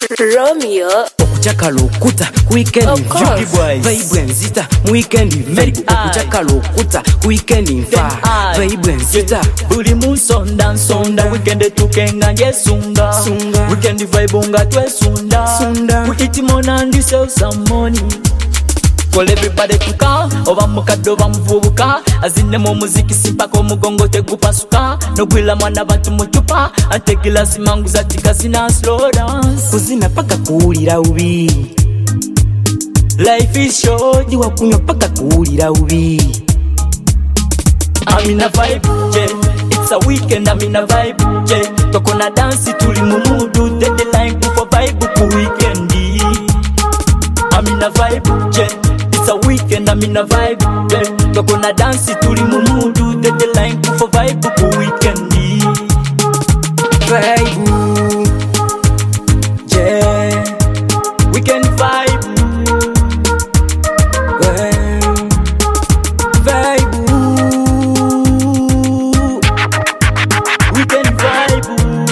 Romeo Okuchakalo kuta weekend Judy boys Vibe nzita weekend very okuchakalo kuta weekend mfa Vibe nzita buli musonda nsonda weekend tukenga njesunga weekend vibe unga twesunda we eat mona and sell some money. Call everybody tuka oba mukaddo bamuvubuka azine mu muziki simpaka omugongo tegupasuka no gwila mwana bantu mutupa antegila simanguza tikazina slow dance kuzina paka kuulira ubi life is short diwa kunywa paka kuulira ubi I'm in a vibe yeah. It's a weekend I'm in a vibe yeah. Tokona dance tuli mu mood the line for vibe ku weekend I'm in a vibe yeah. It's a weekend, I'm in a vibe, yeah. We're gonna dance it to the mood, do the line for vibe, for weekend. Vibe, yeah. Weekend vibe, well, vibe, weekend vibe.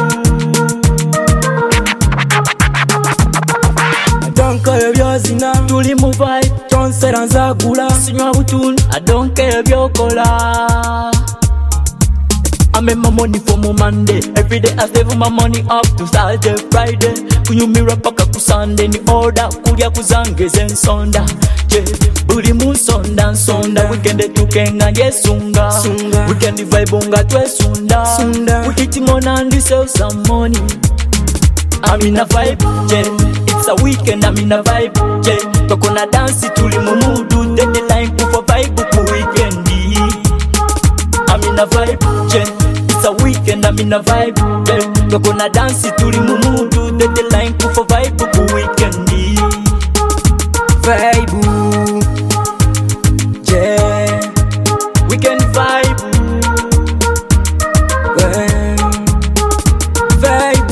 Don't call yours now. Tuli mu vibe. Seranzagula sinywa butun I don't care byokola I make my money for my Monday every day I save my money up to Saturday Friday kunyumira paka ku Sunday ni order kulya kuzangeze nsonda yeah buli musonda nsonda weekend tukenga njesunga weekend vibe unga twesunda we eat mona and sell some money. I'm in a vibe yeah. It's a weekend, I'm in a vibe, yeah. Tokona dance tuli mu mood, the line for vibe ku weekend. I'm in a vibe, yeah. It's a weekend, I'm in a vibe, yeah. Tokona dance tuli mu mood, the line for vibe ku weekend. Vibe, yeah. Weekend vibe, well, vibe.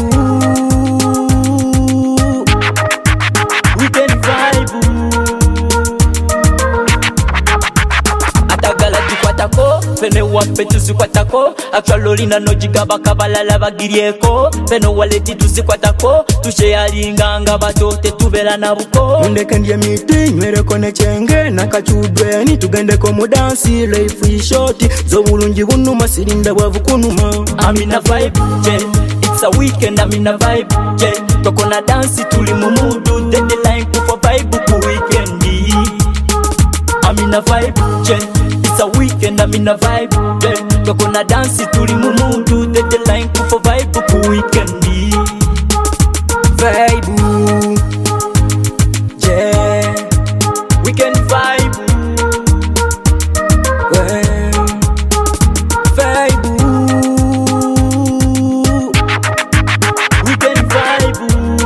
Fene wape tuzikwatako Actualolina no jigaba kabalala bagirieko Fene waleti tuzikwatako Tushealinganga batote tubela na buko Mundeke ndiye miti nywereko nechenge Nakachudweni tugendeko mudansi Life is short Zobulungi bunuma sirinda bwavu kunuma I'm in a vibe, yeah. It's a weekend, I'm in a vibe, yeah. Tokona dance tuli mu mood the line for vibe ku weekend. I'm in a vibe, yeah. It's a weekend, I'm in a vibe, yeah. We're gonna dance it to the mood, do the line for vibe for weekend. Vibe, yeah. Weekend vibe, well, vibe, weekend vibe,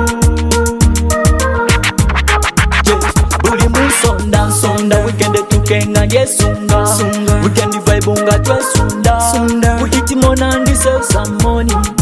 yeah. Buli musonda, sonda, weekend tukenga yesunga. Weekend vibe unga twesunda we eat mona and sell some money.